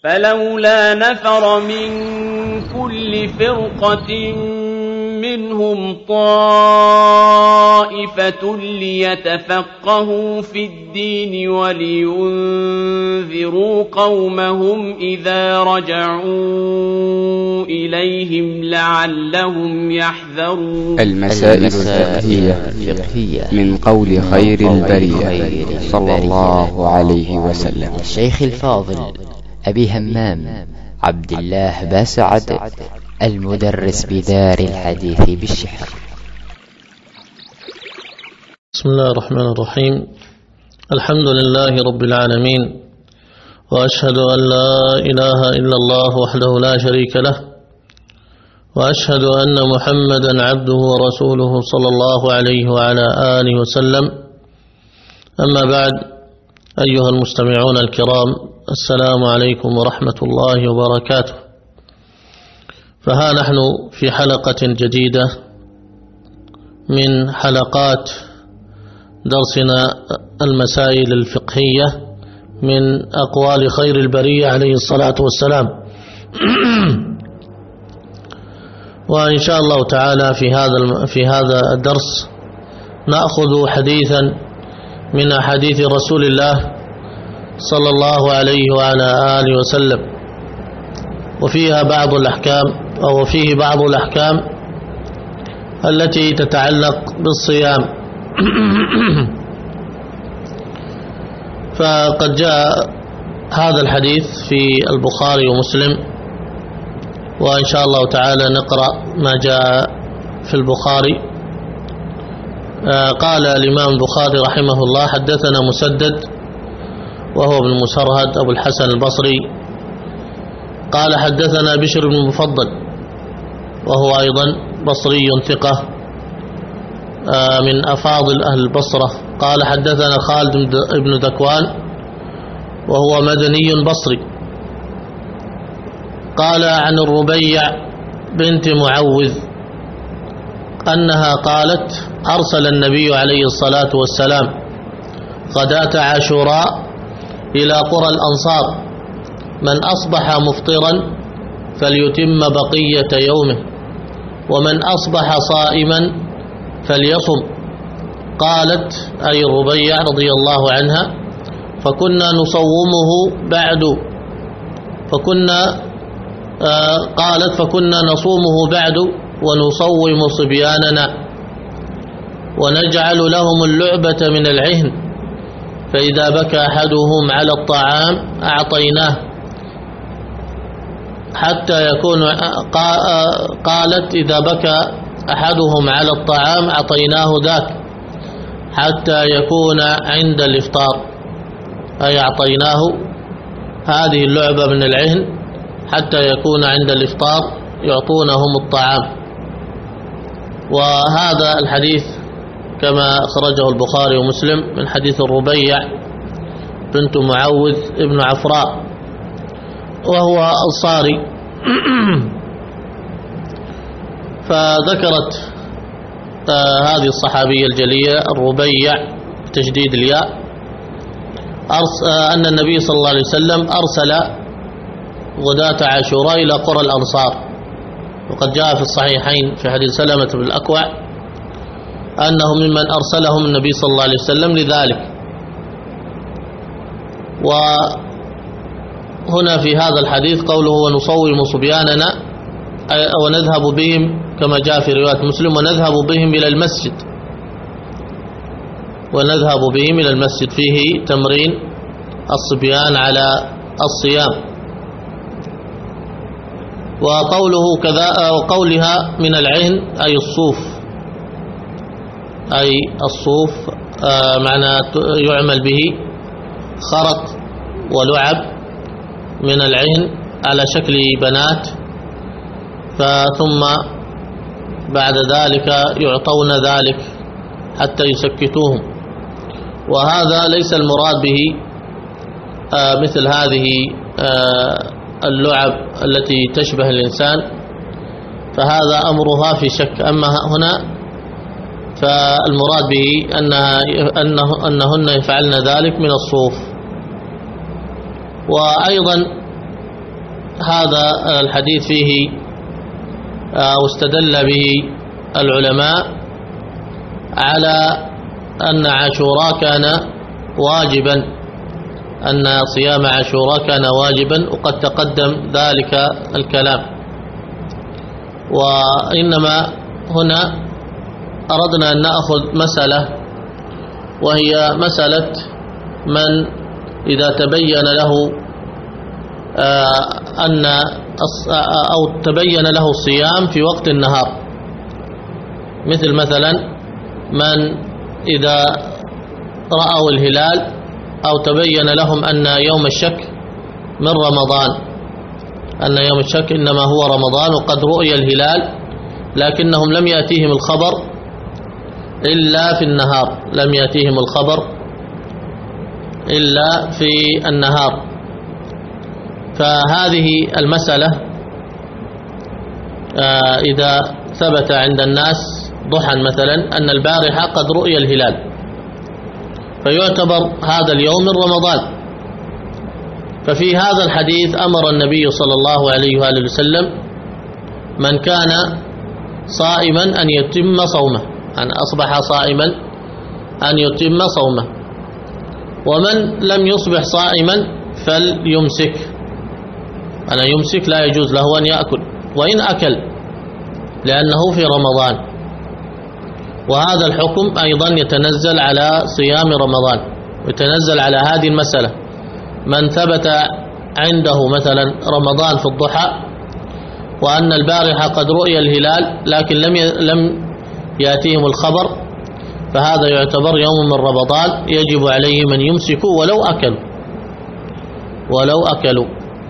فلولا نفر من كل فرقة منهم طائفة ليتفقهوا في الدين ولينذروا قومهم إذا رجعوا إليهم لعلهم يحذرون. المسائل الفقهية من قول خير البرية صلى الله عليه وسلم. الشيخ الفاضل أبي همام عبد الله باسعد، المدرس بدار الحديث بالشحر. بسم الله الرحمن الرحيم. الحمد لله رب العالمين، وأشهد أن لا إله إلا الله وحده لا شريك له، وأشهد أن محمدا عبده ورسوله صلى الله عليه وعلى آله وسلم. أما بعد، أيها المستمعون الكرام، السلام عليكم ورحمة الله وبركاته. فها نحن في حلقة جديدة من حلقات درسنا المسائل الفقهية من أقوال خير البرية عليه الصلاة والسلام. وإن شاء الله تعالى في هذا الدرس نأخذ حديثا من أحاديث رسول الله صلى الله عليه وعلى آله وسلم، وفيها بعض الأحكام أو فيه بعض الأحكام التي تتعلق بالصيام. فقد جاء هذا الحديث في البخاري ومسلم، وإن شاء الله تعالى نقرأ ما جاء في البخاري. قال الإمام البخاري رحمه الله: حدثنا مسدد وهو ابن مسرهد أبو الحسن البصري قال حدثنا بشر بن المفضل وهو أيضا بصري ثقة من أفاضل أهل البصرة. قال حدثنا خالد بن ذكوان وهو مدني بصري قال عن الربيع بنت معوذ أنها قالت: أرسل النبي عليه الصلاة والسلام غداة عاشوراء إلى قرى الأنصار: من أصبح مفطرا فليتم بقية يومه، ومن أصبح صائما فليصم. قالت أي الربيع رضي الله عنها: فكنا نصومه بعد قالت: فكنا نصومه بعد ونصوم صبياننا ونجعل لهم اللعبة من العهن، فإذا بكى أحدهم على الطعام أعطيناه حتى يكون قالت: إذا بكى أحدهم على الطعام أعطيناه ذاك حتى يكون عند الإفطار، أي أعطيناه هذه اللعبة من العهن حتى يكون عند الإفطار يعطونهم الطعام. وهذا الحديث كما أخرجه البخاري ومسلم من حديث الربيع بنت معوذ ابن عفراء وهو أنصاري. فذكرت هذه الصحابية الجليلة الربيع بتشديد الياء أن النبي صلى الله عليه وسلم أرسل غداة عاشوراء إلى قرى الأنصار. وقد جاء في الصحيحين في حديث سلمة بن الأكوع أنه ممن أرسلهم النبي صلى الله عليه وسلم لذلك. وهنا في هذا الحديث قوله: ونصوم صبياننا، ونذهب بهم، كما جاء في رواية مسلم: ونذهب بهم إلى المسجد. ونذهب بهم إلى المسجد فيه تمرين الصبيان على الصيام. وقوله كذا وقولها من العهن أي الصوف، أي الصوف معنى يعمل به خرق ولعب من العهن على شكل بنات، ثم بعد ذلك يعطون ذلك حتى يسكتوهم. وهذا ليس المراد به مثل هذه اللعب التي تشبه الإنسان، فهذا أمرها في شك. أما هنا فالمراد به أنهن يفعلن ذلك من الصوف. وأيضا هذا الحديث فيه واستدل به العلماء على أن عاشوراء كان واجبا، أن صيام عاشوراء كان واجبا، وقد تقدم ذلك الكلام. وإنما هنا أردنا أن نأخذ مسألة، وهي مسألة من إذا تبين له أو تبين له الصيام في وقت النهار، مثل مثلا من إذا رأوا الهلال أو تبين لهم أن يوم الشك من رمضان، أن يوم الشك إنما هو رمضان وقد رؤي الهلال، لكنهم لم يأتيهم الخبر إلا في النهار، لم يأتيهم الخبر إلا في النهار. فهذه المسألة إذا ثبت عند الناس ضحى مثلا أن البارحة قد رؤي الهلال، فيعتبر هذا اليوم من رمضان. ففي هذا الحديث أمر النبي صلى الله عليه وآله وسلم من كان صائما أن يتم صومه، أن أصبح صائما أن يتم صومه، ومن لم يصبح صائما فليمسك، أنا يمسك، لا يجوز له أن يأكل وإن أكل لأنه في رمضان. وهذا الحكم أيضا يتنزل على صيام رمضان، يتنزل على هذه المسألة. من ثبت عنده مثلا رمضان في الضحى وأن البارحة قد رؤي الهلال لكن لم يأتيهم الخبر، فهذا يعتبر يوم من رمضان، يجب عليهم أن يمسكوا ولو أكلوا.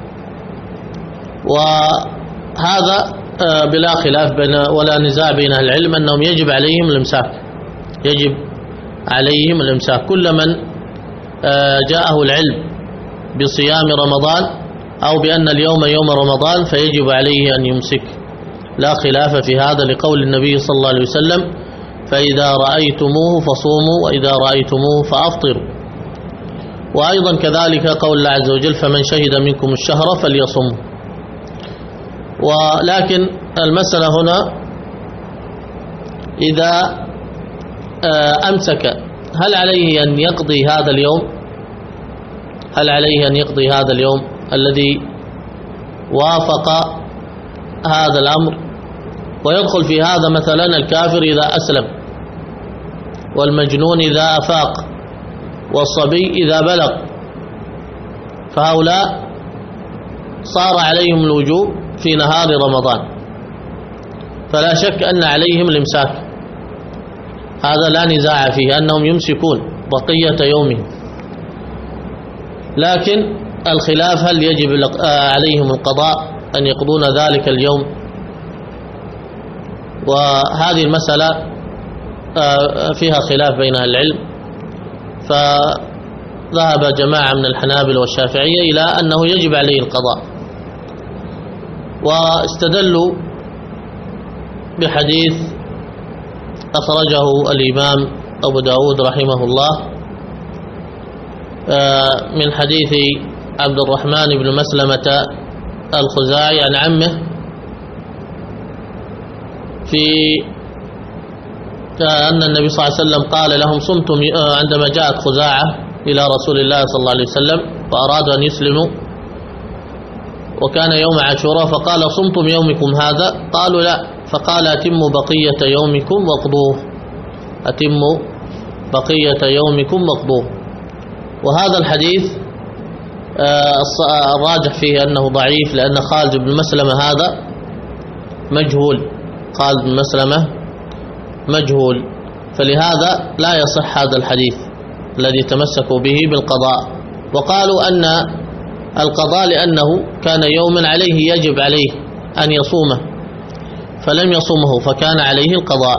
وهذا بلا خلاف ولا نزاع بين أهل العلم أنهم يجب عليهم الإمساك، يجب عليهم الإمساك. كل من جاءه العلم بصيام رمضان أو بأن اليوم يوم رمضان فيجب عليه أن يمسك، لا خلاف في هذا، لقول النبي صلى الله عليه وسلم: فإذا رأيتموه فصوموا وإذا رأيتموه فأفطروا. وأيضا كذلك قول الله عز وجل: فمن شهد منكم الشهر فليصمه. ولكن المسألة هنا إذا أمسك هل عليه أن يقضي هذا اليوم؟ هل عليه أن يقضي هذا اليوم الذي وافق هذا الأمر؟ ويدخل في هذا مثلا الكافر إذا أسلم، والمجنون إذا أفاق، والصبي إذا بلغ، فهؤلاء صار عليهم الوجوب في نهار رمضان، فلا شك أن عليهم الإمساك، هذا لا نزاع فيه أنهم يمسكون بقية يومهم. لكن الخلاف هل يجب عليهم القضاء أن يقضون ذلك اليوم؟ وهذه المسألة فيها خلاف بين أهل العلم، فذهب جماعة من الحنابلة والشافعية إلى أنه يجب عليه القضاء، واستدلوا بحديث أخرجه الإمام أبو داود رحمه الله من حديث عبد الرحمن بن مسلمة الخزاعي عن عمه في أن النبي صلى الله عليه وسلم قال لهم: صمتم، عندما جاءت خزاعة إلى رسول الله صلى الله عليه وسلم وأرادوا أن يسلموا وكان يوم عاشوراء، فقال: صمتم يومكم هذا؟ قالوا: لا. فقال: أتموا بقية يومكم واقضوه، أتموا بقية يومكم واقضوه. وهذا الحديث الراجح فيه أنه ضعيف، لأن خالد بن مسلمة هذا مجهول، خالد بن مسلمة مجهول، فلهذا لا يصح هذا الحديث الذي تمسكوا به بالقضاء. وقالوا أن القضاء لأنه كان يوما عليه يجب عليه أن يصومه فلم يصومه فكان عليه القضاء.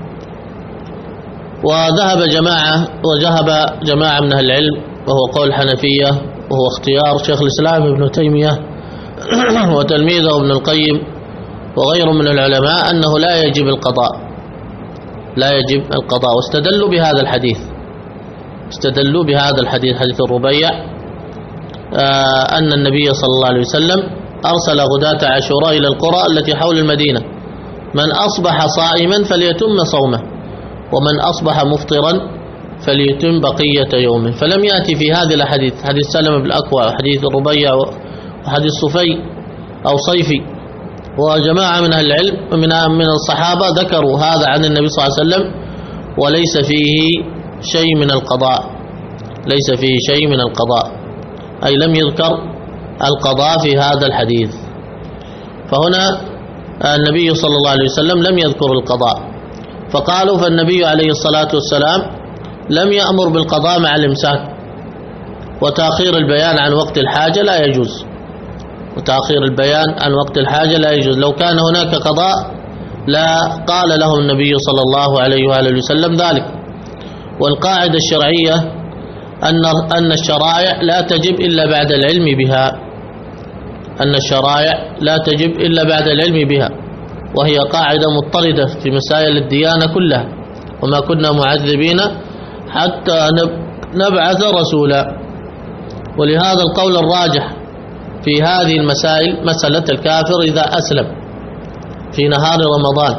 وذهب جماعة من أهل العلم، وهو قول الحنفية، وهو اختيار شيخ الإسلام ابن تيمية وتلميذه ابن القيم وغيره من العلماء، أنه لا يجب القضاء، لا يجب القضاء. واستدلوا بهذا الحديث، حديث الربيع، أن النبي صلى الله عليه وسلم أرسل غداة عاشوراء إلى القرى التي حول المدينة: من أصبح صائما فليتم صومه، ومن أصبح مفطرا فليتم بقية يومه. فلم يأتي في هذه الأحاديث حديث سلمة بن الأكوع وحديث الربيع وحديث صفي أو صيفي وجماعة من أهل العلم من الصحابة ذكروا هذا عن النبي صلى الله عليه وسلم، وليس فيه شيء من القضاء، ليس فيه شيء من القضاء، أي لم يذكر القضاء في هذا الحديث. فهنا النبي صلى الله عليه وسلم لم يذكر القضاء، فقالوا فالنبي عليه الصلاة والسلام لم يأمر بالقضاء مع الإمساك، وتأخير البيان عن وقت الحاجة لا يجوز، وتأخير البيان عن وقت الحاجة لا يجوز. لو كان هناك قضاء لا قال لهم النبي صلى الله عليه وآله وسلم ذلك. والقاعدة الشرعية أن الشرائع لا تجب إلا بعد العلم بها، أن الشرائع لا تجب إلا بعد العلم بها، وهي قاعدة مضطردة في مسائل الديانة كلها: وما كنا معذبين حتى نبعث رسولا. ولهذا القول الراجح في هذه المسائل مسألة الكافر إذا أسلم في نهار رمضان،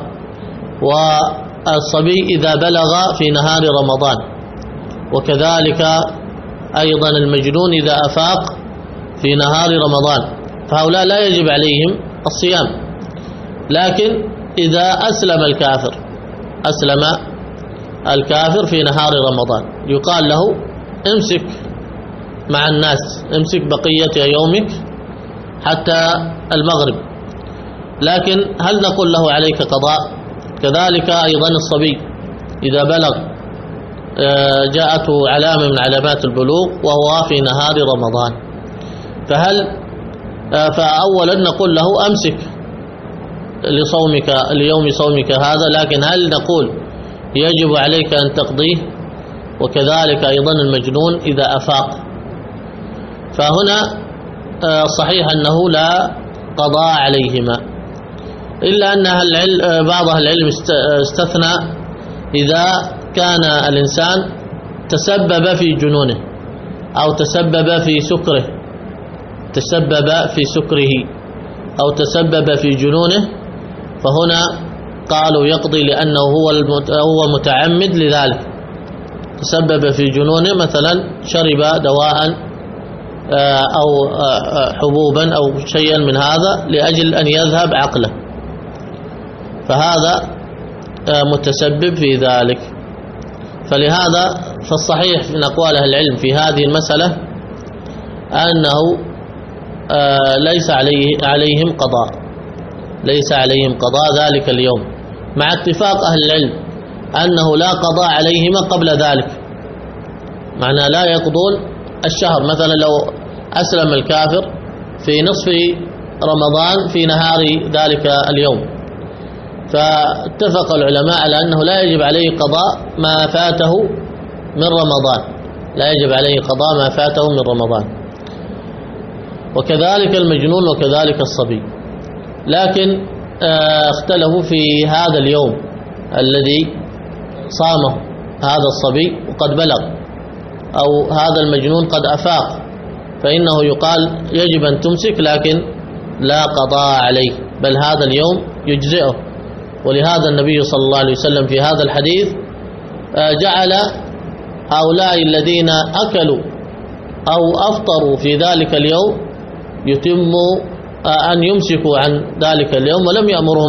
والصبي إذا بلغ في نهار رمضان، وكذلك أيضا المجنون إذا أفاق في نهار رمضان، فهؤلاء لا يجب عليهم الصيام. لكن إذا أسلم الكافر في نهار رمضان يقال له امسك مع الناس، امسك بقية يومك حتى المغرب. لكن هل نقول له عليك قضاء؟ كذلك أيضا الصبي إذا بلغ جاءته علامة من علامات البلوغ وهو في نهار رمضان، فأولا نقول له أمسك ليوم صومك هذا، لكن هل نقول يجب عليك أن تقضيه؟ وكذلك أيضا المجنون إذا أفاق. فهنا صحيح أنه لا قضاء عليهما، إلا أن بعض أهل العلم استثنى إذا كان الإنسان تسبب في جنونه أو تسبب في سكره أو تسبب في جنونه، فهنا قالوا يقضي لأنه هو متعمد لذلك، تسبب في جنونه، مثلا شرب دواء أو حبوبا أو شيئا من هذا لأجل أن يذهب عقله، فهذا متسبب في ذلك. فلهذا فالصحيح من أقوال أهل العلم في هذه المسألة أنه ليس عليهم قضاء ذلك اليوم، مع اتفاق أهل العلم أنه لا قضاء عليهما قبل ذلك، معنى لا يقضون الشهر. مثلا لو أسلم الكافر في نصف رمضان في نهار ذلك اليوم، فاتفق العلماء على أنه لا يجب عليه قضاء ما فاته من رمضان، وكذلك المجنون وكذلك الصبي. لكن اختلفوا في هذا اليوم الذي صامه هذا الصبي وقد بلغ، أو هذا المجنون قد أفاق، فإنه يقال يجب أن تمسك لكن لا قضاء عليه، بل هذا اليوم يجزئه. ولهذا النبي صلى الله عليه وسلم في هذا الحديث جعل هؤلاء الذين أكلوا أو أفطروا في ذلك اليوم يتموا أن يمسكوا عن ذلك اليوم، ولم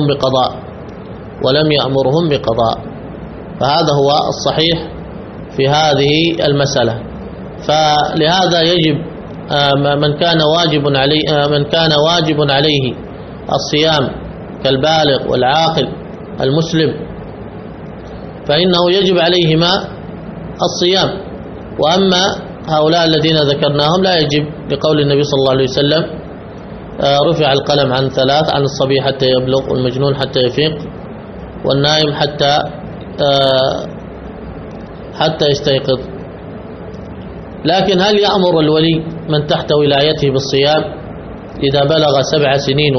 يأمرهم بقضاء. فهذا هو الصحيح في هذه المسألة. فلهذا يجب من كان واجب عليه الصيام كالبالغ والعاقل المسلم فإنه يجب عليهما الصيام. وأما هؤلاء الذين ذكرناهم لا يجب، لقول النبي صلى الله عليه وسلم رفع القلم عن ثلاث: عن الصبي حتى يبلغ، والمجنون حتى يفيق، والنائم حتى يستيقظ. لكن هل يأمر الولي من تحت ولايته بالصيام إذا بلغ 7 سنين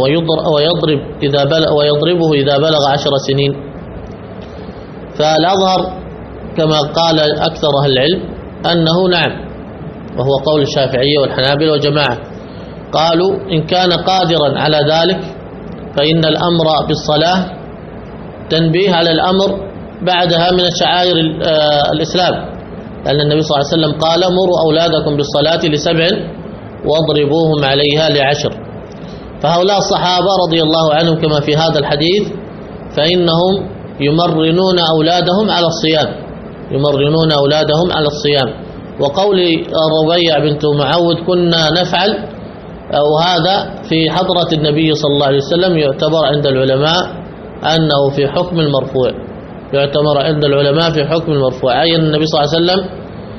ويضربه إذا بلغ 10 سنين؟ فالأظهر كما قال أكثر أهل العلم أنه نعم، وهو قول الشافعية والحنابلة وجماعة، قالوا إن كان قادرا على ذلك فإن الأمر بالصلاة تنبيه على الأمر بعدها من الشعائر الإسلام، لأن النبي صلى الله عليه وسلم قال مروا أولادكم بالصلاة ل7 واضربوهم عليها ل10. فهؤلاء الصحابة رضي الله عنهم كما في هذا الحديث فإنهم يمرنون أولادهم على الصيام، يمرنون أولادهم على الصيام. وقول ربيع بنت معوذ كنا نفعل، وهذا في حضرة النبي صلى الله عليه وسلم يعتبر عند العلماء أنه في حكم المرفوع، يعتبر عند العلماء في حكم المرفوع، أي النبي صلى الله عليه وسلم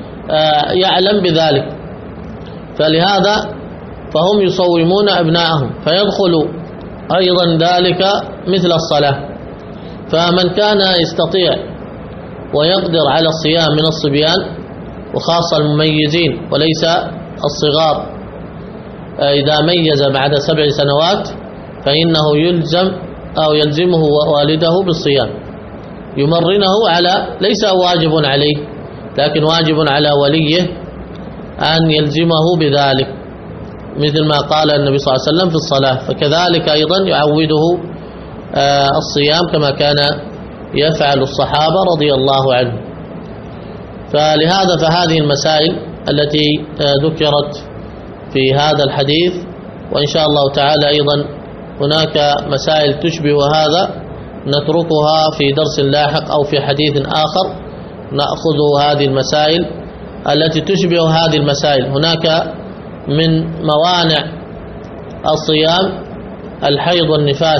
يعلم بذلك، فلهذا فهم يصومون أبنائهم، فيدخل أيضا ذلك مثل الصلاة. فمن كان يستطيع ويقدر على الصيام من الصبيان وخاصة المميزين وليس الصغار، إذا ميز بعد 7 سنوات فإنه يلزمه والده بالصيام، يمرنه على، ليس واجب عليه لكن واجب على وليه أن يلزمه بذلك، مثل ما قال النبي صلى الله عليه وسلم في الصلاة، فكذلك أيضا يعوده الصيام كما كان يفعل الصحابة رضي الله عنهم. فلهذا فهذه المسائل التي ذكرت في هذا الحديث، وإن شاء الله تعالى أيضا هناك مسائل تشبه هذا نتركها في درس لاحق أو في حديث آخر نأخذ هذه المسائل التي تشبه هذه المسائل. هناك من موانع الصيام الحيض والنفاس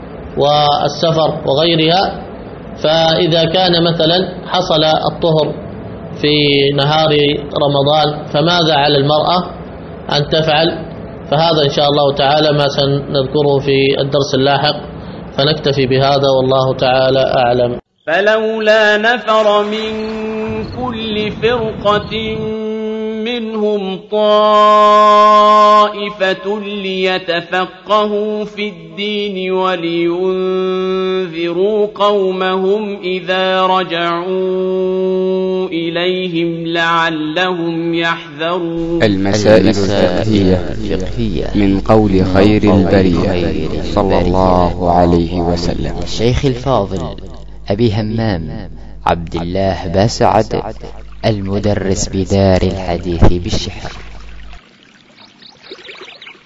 والسفر وغيرها، فإذا كان مثلا حصل الطهر في نهار رمضان فماذا على المرأة أن تفعل؟ فهذا إن شاء الله تعالى ما سنذكره في الدرس اللاحق، فنكتفي بهذا والله تعالى أعلم. فلولا نفر من كل فرقة منهم طائفة ليتفقهوا في الدين ولينذروا قومهم إذا رجعوا إليهم لعلهم يحذرون. المسائل الفقهية من قول خير البرية صلى الله عليه وسلم. الشيخ الفاضل أبي همام عبد الله باسعد، المدرس بدار الحديث بالشحر.